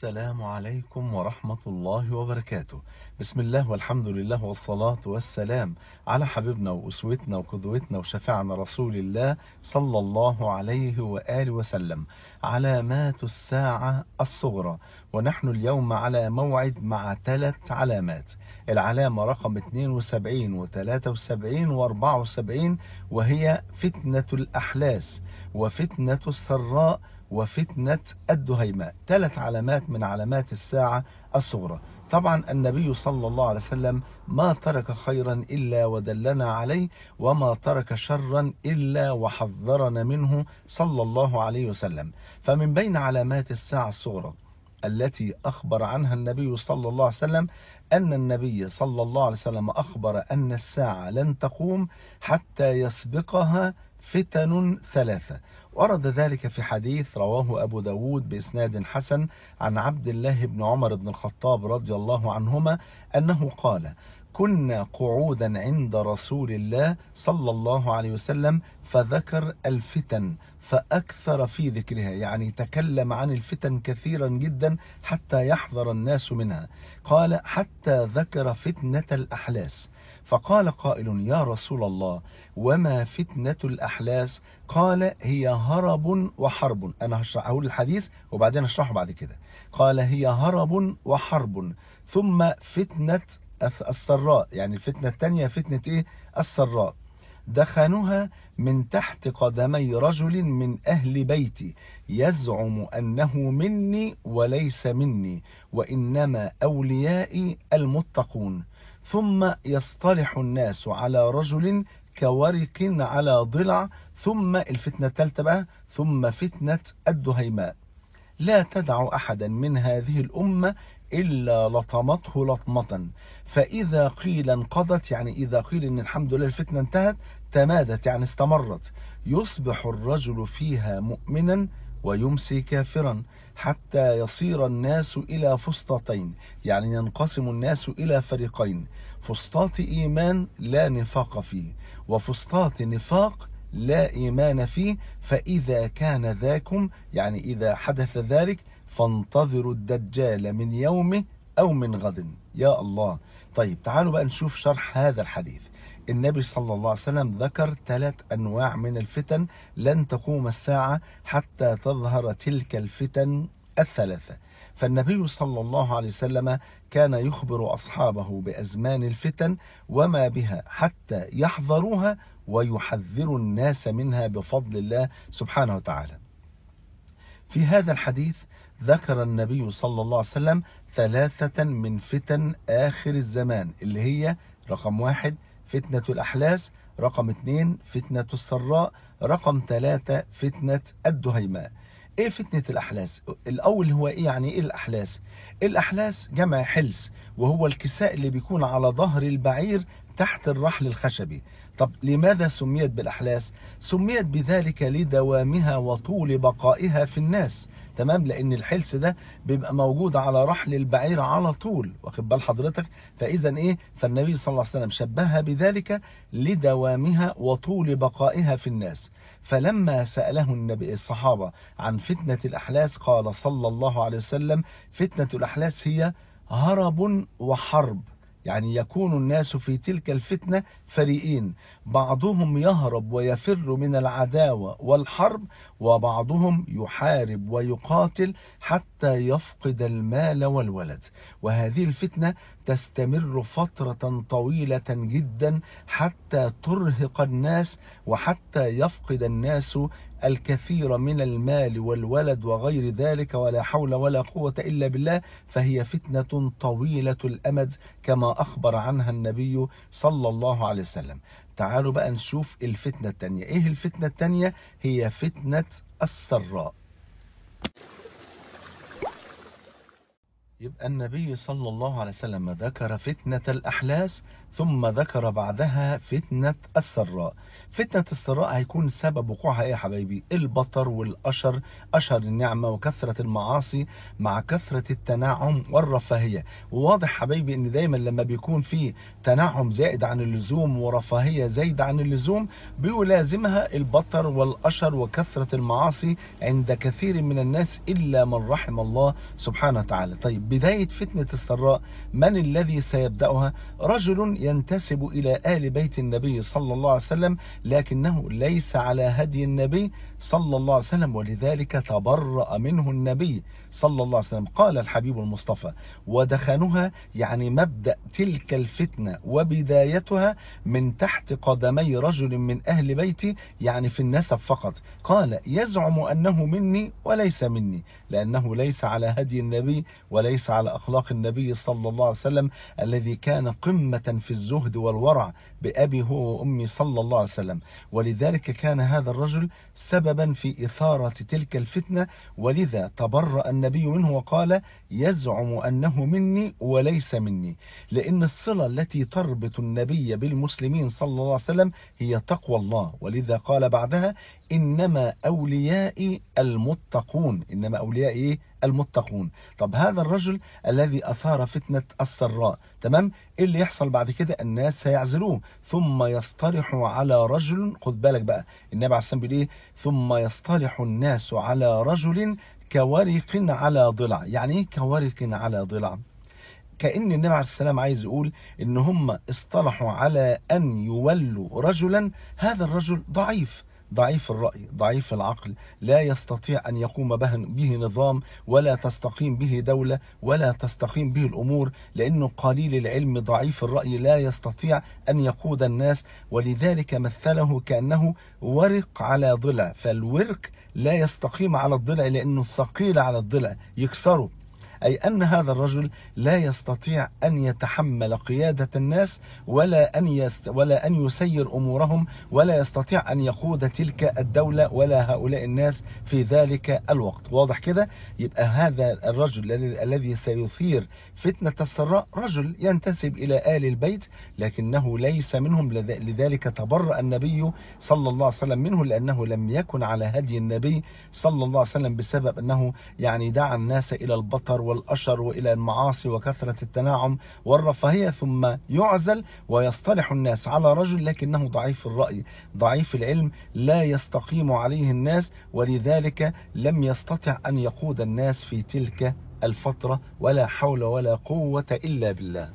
السلام عليكم ورحمة الله وبركاته. بسم الله والحمد لله والصلاة والسلام على حبيبنا وأسوتنا وقدوتنا وشفيعنا رسول الله صلى الله عليه وآله وسلم. علامات الساعة الصغرى، ونحن اليوم على موعد مع 3 علامات. العلامة رقم 72 و73 و74، وهي فتنة الأحلاس وفتنة السراء وفتنة الدهيماء. 3 علامات من علامات الساعة الصغرى. طبعا النبي صلى الله عليه وسلم ما ترك خيرا إلا ودلنا عليه، وما ترك شرا إلا وحذرنا منه صلى الله عليه وسلم. فمن بين علامات الساعة الصغرى التي أخبر عنها النبي صلى الله عليه وسلم أن النبي صلى الله عليه وسلم أخبر أن الساعة لن تقوم حتى يسبقها فتن 3. ورد ذلك في حديث رواه أبو داود بإسناد حسن عن عبد الله بن عمر بن الخطاب رضي الله عنهما أنه قال: كنا قعودا عند رسول الله صلى الله عليه وسلم فذكر الفتن فأكثر في ذكرها، يعني تكلم عن الفتن كثيرا جدا حتى يحذر الناس منها. قال: حتى ذكر فتنة الأحلاس، فقال قائل: يا رسول الله وما فتنة الأحلاس؟ قال: هي هرب وحرب. أنا هقول الحديث وبعدين هشرحه بعد كده. قال: هي هرب وحرب، ثم فتنة السراء، يعني الفتنة الثانية فتنة إيه؟ السراء. دخنها من تحت قدمي رجل من أهل بيتي يزعم أنه مني وليس مني، وإنما أوليائي المتقون. ثم يصطلح الناس على رجل كورق على ضلع. ثم الفتنة الثالثة بقى: ثم فتنة الدهيماء. لا تدع أحدا من هذه الأمة إلا لطمته لطمة، فإذا قيل انقضت، يعني إذا قيل إن الحمد لله الفتنة انتهت، تمادت يعني استمرت. يصبح الرجل فيها مؤمنا ويمسي كافرا، حتى يصير الناس إلى فسطتين، يعني ينقسم الناس إلى فريقين: فسطاط إيمان لا نفاق فيه، وفسطاط نفاق لا إيمان فيه. فإذا كان ذاكم، يعني إذا حدث ذلك، فانتظروا الدجال من يومه أو من غد. يا الله. طيب تعالوا بقى نشوف شرح هذا الحديث. النبي صلى الله عليه وسلم ذكر 3 أنواع من الفتن لن تقوم الساعة حتى تظهر تلك الفتن 3. فالنبي صلى الله عليه وسلم كان يخبر أصحابه بأزمان الفتن وما بها حتى يحذروها ويحذر الناس منها بفضل الله سبحانه وتعالى. في هذا الحديث ذكر النبي صلى الله عليه وسلم 3 من فتن آخر الزمان، اللي هي رقم 1 فتنة الأحلاس، رقم 2 فتنة السراء، رقم 3 فتنة الدهيماء. ايه فتنة الأحلاس؟ الأول هو ايه؟ يعني ايه الأحلاس؟ الأحلاس جمع حلس، وهو الكساء اللي بيكون على ظهر البعير تحت الرحل الخشبي. طب لماذا سميت بالأحلاس؟ سميت بذلك لدوامها وطول بقائها في الناس، تمام؟ لأن الحلس ده بيبقى موجود على رحل البعير على طول، واخد بال حضرتك؟ فإذا إيه؟ فالنبي صلى الله عليه وسلم شبهها بذلك لدوامها وطول بقائها في الناس. فلما سأله النبي الصحابة عن فتنة الأحلاس قال صلى الله عليه وسلم: فتنة الأحلاس هي هرب وحرب، يعني يكون الناس في تلك الفتنة فريقين: بعضهم يهرب ويفر من العداوة والحرب، وبعضهم يحارب ويقاتل حتى يفقد المال والولد. وهذه الفتنة تستمر فترة طويلة جدا حتى ترهق الناس، وحتى يفقد الناس الكثير من المال والولد وغير ذلك، ولا حول ولا قوة إلا بالله. فهي فتنة طويلة الأمد كما أخبر عنها النبي صلى الله عليه وسلم. تعالوا بقى نشوف الفتنة الثانية. إيه الفتنة الثانية؟ هي فتنة السراء. يبقى النبي صلى الله عليه وسلم ذكر فتنة الأحلاس، ثم ذكر بعدها فتنة السراء. فتنة السراء هيكون سبب وقوعها ايه يا حبايبي؟ البطر والأشر، أشر النعمة وكثرة المعاصي مع كثرة التنعم والرفاهية. وواضح حبايبي ان دايما لما بيكون في تنعم زائد عن اللزوم ورفاهية زايدة عن اللزوم بيلازمها البطر والأشر وكثرة المعاصي عند كثير من الناس إلا من رحم الله سبحانه وتعالى. طيب بداية فتنة السراء من الذي سيبدأها؟ رجل ينتسب إلى آل بيت النبي صلى الله عليه وسلم لكنه ليس على هدي النبي صلى الله عليه وسلم، ولذلك تبرأ منه النبي صلى الله عليه وسلم. قال الحبيب المصطفى: ودخنها، يعني مبدأ تلك الفتنة وبدايتها من تحت قدمي رجل من أهل بيتي، يعني في النسب فقط. قال: يزعم أنه مني وليس مني، لأنه ليس على هدي النبي وليس على أخلاق النبي صلى الله عليه وسلم الذي كان قمة في الزهد والورع بأبي هو وأمي صلى الله عليه وسلم. ولذلك كان هذا الرجل سببا في إثارة تلك الفتنة، ولذا تبرأ النبي منه وقال: يزعم أنه مني وليس مني. لأن الصلة التي تربط النبي بالمسلمين صلى الله عليه وسلم هي تقوى الله، ولذا قال بعدها: إنما أوليائي المتقون. إنما أوليائي المتقون. طب هذا الرجل الذي أثار فتنة السراء، تمام، إيه اللي يحصل بعد كده؟ الناس هيعزلوه ثم يصطلح على رجل. خد بالك بقى، النبي عليه الصلاة والسلام بيقول إيه؟ ثم يصطلح الناس على رجل كورق على ضلع. يعني ايه كورق على ضلع؟ كأن النبي عليه السلام عايز يقول ان هم اصطلحوا على ان يولوا رجلا، هذا الرجل ضعيف، ضعيف الرأي، ضعيف العقل، لا يستطيع أن يقوم به نظام، ولا تستقيم به دولة، ولا تستقيم به الأمور، لأنه قليل العلم ضعيف الرأي لا يستطيع أن يقود الناس. ولذلك مثله كأنه ورق على ضلع، فالورق لا يستقيم على الضلع لأنه ثقيل على الضلع يكسره. أي أن هذا الرجل لا يستطيع أن يتحمل قيادة الناس ولا أن يسير أمورهم، ولا يستطيع أن يقود تلك الدولة ولا هؤلاء الناس في ذلك الوقت. واضح كده؟ يبقى هذا الرجل الذي سيثير فتنة السراء رجل ينتسب إلى آل البيت لكنه ليس منهم، لذلك تبرأ النبي صلى الله عليه وسلم منه، لأنه لم يكن على هدي النبي صلى الله عليه وسلم بسبب أنه يعني دعا الناس إلى البطر والأشر وإلى المعاصي وكثرة التناعم والرفاهية، ثم يعزل ويصطلح الناس على رجل لكنه ضعيف الرأي ضعيف العلم لا يستقيم عليه الناس، ولذلك لم يستطع أن يقود الناس في تلك الفترة. ولا حول ولا قوة إلا بالله.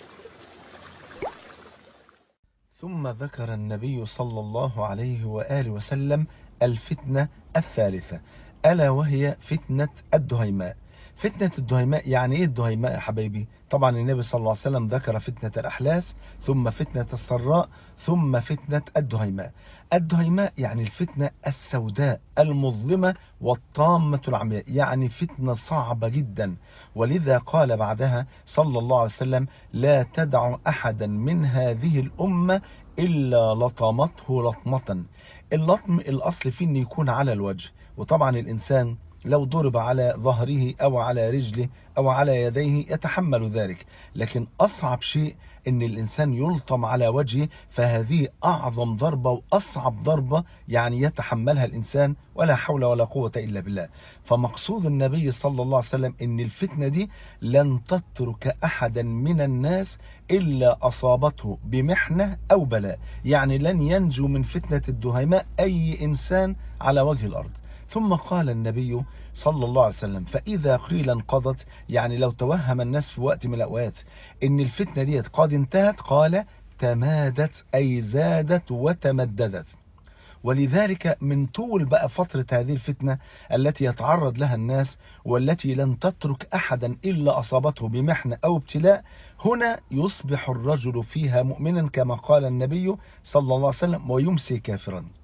ثم ذكر النبي صلى الله عليه وآله وسلم الفتنة الثالثة، ألا وهي فتنة الدهيماء. فتنة الدهيماء، يعني ايه الدهيماء يا حبايبي؟ طبعا النبي صلى الله عليه وسلم ذكر فتنة الأحلاس، ثم فتنة السراء، ثم فتنة الدهيماء. الدهيماء يعني الفتنة السوداء المظلمة والطامة العمياء، يعني فتنة صعبة جدا. ولذا قال بعدها صلى الله عليه وسلم: لا تدع أحدا من هذه الأمة إلا لطمته لطمة. اللطم الأصل فيه أن يكون على الوجه، وطبعا الإنسان لو ضرب على ظهره أو على رجله أو على يديه يتحمل ذلك، لكن أصعب شيء أن الإنسان يلطم على وجهه، فهذه أعظم ضربة وأصعب ضربة يعني يتحملها الإنسان، ولا حول ولا قوة إلا بالله. فمقصود النبي صلى الله عليه وسلم أن الفتنة دي لن تترك أحدا من الناس إلا أصابته بمحنة أو بلاء، يعني لن ينجو من فتنة الدهيماء أي إنسان على وجه الأرض. ثم قال النبي صلى الله عليه وسلم: فإذا قيل انقضت، يعني لو توهم الناس في وقت من الأوقات إن الفتنة دي قد انتهت، قال: تمادت، أي زادت وتمددت. ولذلك من طول بقى فترة هذه الفتنة التي يتعرض لها الناس، والتي لن تترك أحدا إلا أصابته بمحنة أو ابتلاء، هنا يصبح الرجل فيها مؤمنا كما قال النبي صلى الله عليه وسلم، ويمسي كافرا.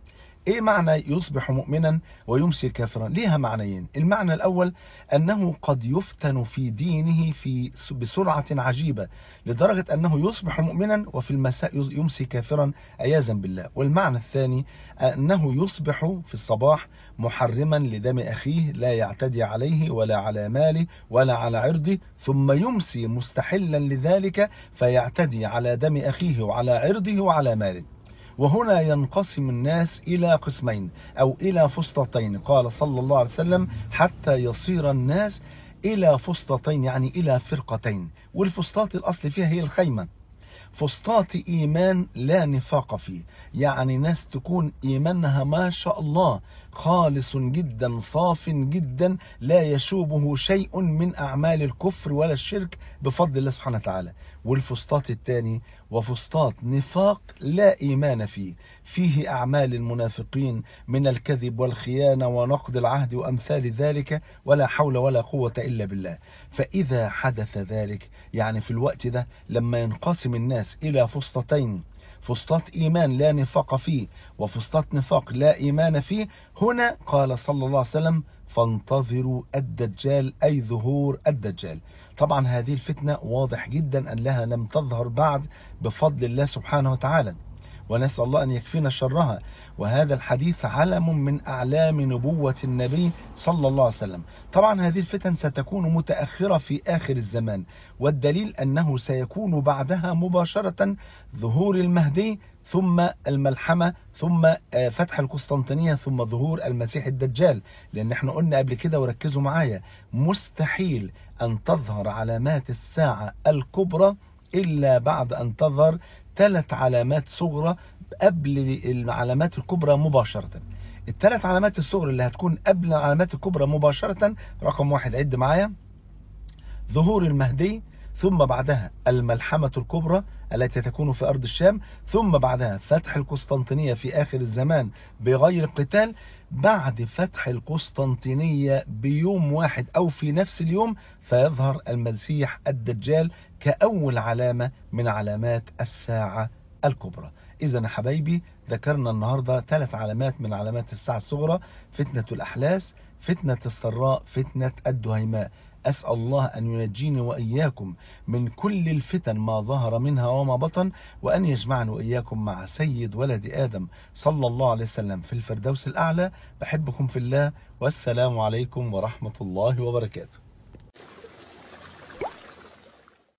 ايه معنى يصبح مؤمنا ويمسي كافرا؟ ليها معنيين. المعنى الاول انه قد يفتن في دينه بسرعة عجيبة، لدرجة انه يصبح مؤمنا وفي المساء يمسي كافرا عياذا بالله. والمعنى الثاني انه يصبح في الصباح محرما لدم اخيه، لا يعتدي عليه ولا على ماله ولا على عرضه، ثم يمسي مستحلا لذلك فيعتدي على دم اخيه وعلى عرضه وعلى ماله. وهنا ينقسم الناس إلى قسمين أو إلى فسطتين، قال صلى الله عليه وسلم حتى يصير الناس إلى فسطتين، يعني إلى فرقتين. والفسطاط الأصل فيها هي الخيمة. فسطاط إيمان لا نفاق فيه، يعني ناس تكون إيمانها ما شاء الله خالص جدا صاف جدا، لا يشوبه شيء من أعمال الكفر ولا الشرك بفضل الله سبحانه وتعالى. والفسطاط الثاني وفسطاط نفاق لا إيمان فيه، فيه أعمال المنافقين من الكذب والخيانة ونقض العهد وأمثال ذلك، ولا حول ولا قوة إلا بالله. فإذا حدث ذلك، يعني في الوقت ده لما ينقسم الناس إلى فسطتين، فسطاط إيمان لا نفاق فيه وفسطاط نفاق لا إيمان فيه، هنا قال صلى الله عليه وسلم فانتظروا الدجال، أي ظهور الدجال. طبعا هذه الفتنة واضح جدا أنها لم تظهر بعد بفضل الله سبحانه وتعالى، ونسأل الله أن يكفينا شرها. وهذا الحديث علم من أعلام نبوة النبي صلى الله عليه وسلم. طبعا هذه الفتن ستكون متأخرة في آخر الزمان، والدليل أنه سيكون بعدها مباشرة ظهور المهدي، ثم الملحمة، ثم فتح القسطنطينية، ثم ظهور المسيح الدجال. لأن احنا قلنا قبل كده وركزوا معايا، مستحيل أن تظهر علامات الساعة الكبرى إلا بعد أن تظهر 3 علامات صغرى قبل العلامات الكبرى مباشرة. ال3 علامات الصغرى اللي هتكون قبل العلامات الكبرى مباشرة: رقم 1 عد معايا، ظهور المهدي، ثم بعدها الملحمة الكبرى التي تكون في أرض الشام، ثم بعدها فتح القسطنطينية في آخر الزمان بغير قتال. بعد فتح القسطنطينية بيوم واحد أو في نفس اليوم فيظهر المسيح الدجال كأول علامة من علامات الساعة الكبرى. إذا يا حبايبي ذكرنا النهاردة 3 علامات من علامات الساعة الصغرى: فتنة الأحلاس، فتنة السراء، فتنة الدهيماء. أسأل الله أن ينجيني وإياكم من كل الفتن ما ظهر منها وما بطن، وأن يجمعني وإياكم مع سيد ولد آدم صلى الله عليه وسلم في الفردوس الأعلى. بحبكم في الله، والسلام عليكم ورحمة الله وبركاته.